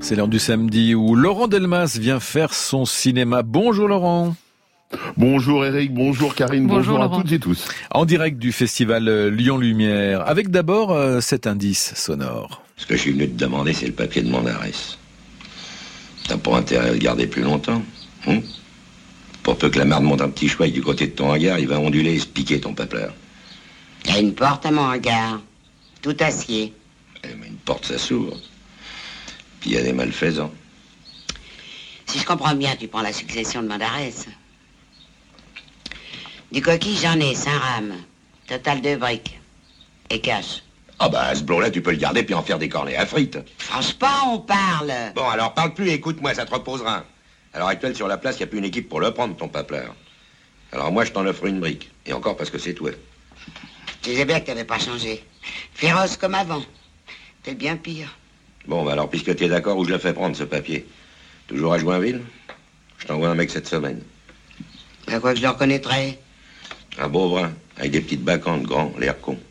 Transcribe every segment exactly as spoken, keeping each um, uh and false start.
C'est l'heure du samedi où Laurent Delmas vient faire son cinéma. Bonjour Laurent. Bonjour Eric, bonjour Karine, bonjour, bonjour à toutes et tous. En direct du festival Lyon Lumière, avec d'abord euh, cet indice sonore. Ce que je suis venu te demander, c'est le papier de Mandarès. T'as pas intérêt à le garder plus longtemps, hein? Pour peu que la merde monte un petit chouette du côté de ton hangar, il va onduler et se piquer ton papleur. Il y a une porte à mon hangar, tout acier. Eh, mais une porte, ça s'ouvre. Puis il y a des malfaisants. Si je comprends bien, tu prends la succession de Mandarès. Du coquille, j'en ai, cinq rames. Total deux briques. Et cash. Ah bah, ce blot-là, tu peux le garder puis en faire des cornets à frites. Franchement, on parle. Bon, alors parle plus, écoute-moi, ça te reposera. À l'heure actuelle, sur la place, il n'y a plus une équipe pour le prendre, ton papleur. Alors moi, je t'en offre une brique. Et encore parce que c'est toi. Je disais bien que t'avais pas changé. Féroce comme avant. T'es bien pire. Bon, bah alors, puisque t'es d'accord, où je le fais prendre, ce papier? Toujours à Joinville? Je t'envoie un mec cette semaine. À quoi que je le reconnaîtrais? Un beau brun, avec des petites bacantes, grand, l'air con.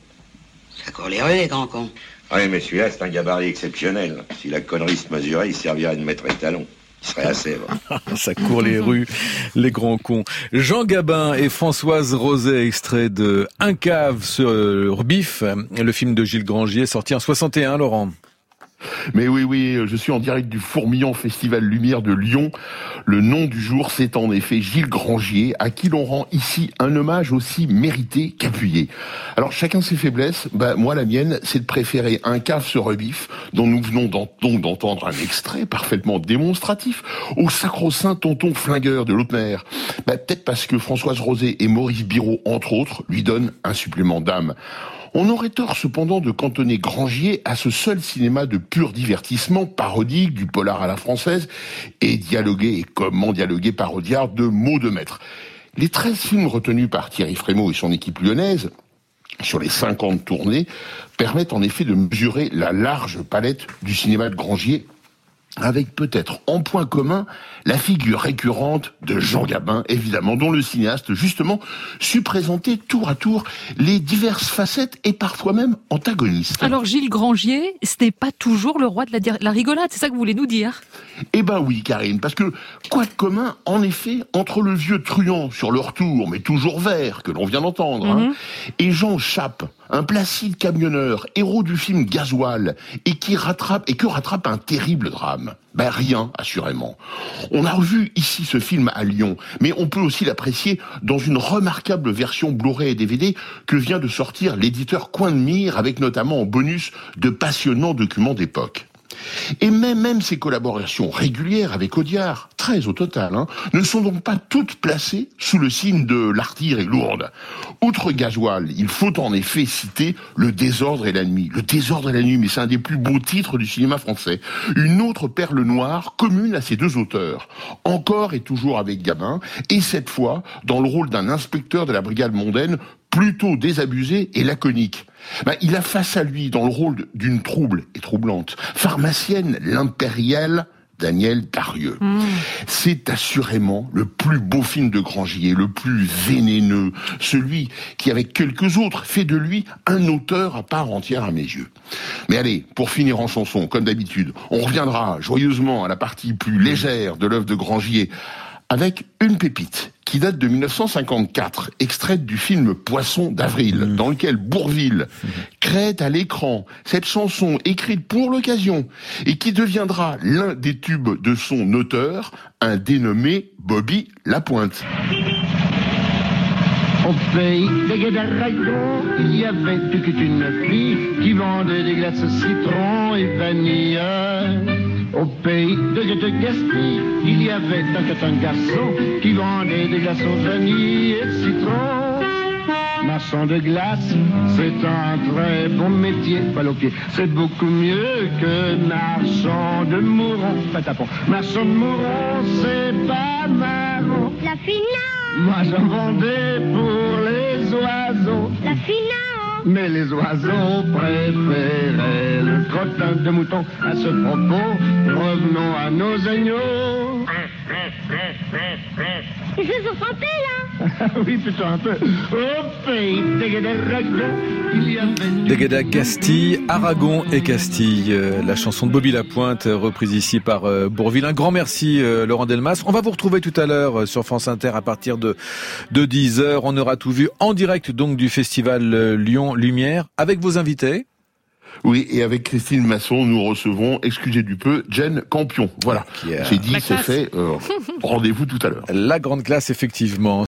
Ça court les rues, les grands cons. Oui, mais celui-là, c'est un gabarit exceptionnel. Si la connerie se mesurait, il servirait de maître étalon. Il serait à Sèvres. Ça court les rues, les grands cons. Jean Gabin et Françoise Roset, extrait de Un cave sur Bif, le film de Gilles Grangier, sorti en soixante et un, Laurent. Mais oui, oui, je suis en direct du fourmillant Festival Lumière de Lyon. Le nom du jour, c'est en effet Gilles Grangier, à qui l'on rend ici un hommage aussi mérité qu'appuyé. Alors, chacun ses faiblesses. Bah, moi, la mienne, c'est de préférer Un cave se rebiffe, dont nous venons donc d'entendre un extrait parfaitement démonstratif, au sacro-saint tonton flingueur de Lautner. Bah, peut-être parce que Françoise Roset et Maurice Biraud, entre autres, lui donnent un supplément d'âme. On aurait tort cependant de cantonner Grangier à ce seul cinéma de pur divertissement parodique du polar à la française et dialogué, et comment dialoguer parodiard de mots de maître. Les treize films retenus par Thierry Frémaux et son équipe lyonnaise sur les cinquante tournées permettent en effet de mesurer la large palette du cinéma de Grangier, avec peut-être en point commun la figure récurrente de Jean Gabin, évidemment, dont le cinéaste, justement, sut présenter tour à tour les diverses facettes et parfois même antagonistes. Alors Gilles Grangier, ce n'est pas toujours le roi de la, la rigolade, c'est ça que vous voulez nous dire? Eh ben oui, Karine, parce que quoi de commun, en effet, entre le vieux truand sur le retour, mais toujours vert, que l'on vient d'entendre, mm-hmm. hein, et Jean Chappe, un placide camionneur, héros du film Gasoil, et qui rattrape, et que rattrape un terrible drame. Ben rien, assurément. On a revu ici ce film à Lyon, mais on peut aussi l'apprécier dans une remarquable version Blu-ray et D V D que vient de sortir l'éditeur Coin de Mire, avec notamment en bonus de passionnants documents d'époque. Et même, même ces collaborations régulières avec Audiard, treize au total, hein, ne sont donc pas toutes placées sous le signe de l'artillerie lourde. Outre Gasoil, il faut en effet citer Le désordre et la nuit. Le désordre et la nuit, mais c'est un des plus beaux titres du cinéma français. Une autre perle noire commune à ces deux auteurs. Encore et toujours avec Gabin, et cette fois dans le rôle d'un inspecteur de la brigade mondaine plutôt désabusé et laconique. Ben, il a face à lui, dans le rôle d'une trouble et troublante pharmacienne, l'impériale Danielle Darieux. Mmh. C'est assurément le plus beau film de Grangier, le plus vénéneux, celui qui, avec quelques autres, fait de lui un auteur à part entière à mes yeux. Mais allez, pour finir en chanson, comme d'habitude, on reviendra joyeusement à la partie plus légère de l'œuvre de Grangier, avec une pépite qui date de mille neuf cent cinquante-quatre, extraite du film Poisson d'avril, mmh. dans lequel Bourvil mmh. crée à l'écran cette chanson écrite pour l'occasion et qui deviendra l'un des tubes de son auteur, un dénommé Bobby Lapointe. Au pays des Guédaraillons, il y avait toute une fille qui vendait des glaces citron et vanille. Au pays de Guédé-Gaspi, il y avait un, un garçon qui vendait des glaçons vanille et citron. Marchand de glace, c'est un très bon métier. Balle au pied, c'est beaucoup mieux que marchand de mourons. Pas tapon. Marchand de mourons, c'est pas marrant. La finance. Moi j'en vendais pour les oiseaux. La finance. Mais les oiseaux préféraient le crottin de mouton. À ce propos, revenons à nos agneaux. Je suis français, là. Oui, plutôt un peu. Au pays d'Aragon, il y avait... Degeda Castille, Aragon et Castille, euh, la chanson de Bobby Lapointe, euh, reprise ici par euh, Bourvil. Un grand merci euh, Laurent Delmas. On va vous retrouver tout à l'heure euh, sur France Inter à partir de, de dix heures. On aura tout vu en direct donc du festival euh, Lyon Lumière avec vos invités. Oui, et avec Christine Masson, nous recevons, excusez du peu, Jen Campion. Voilà, Yeah. c'est dit, c'est fait. Euh, rendez-vous tout à l'heure. La grande classe, effectivement.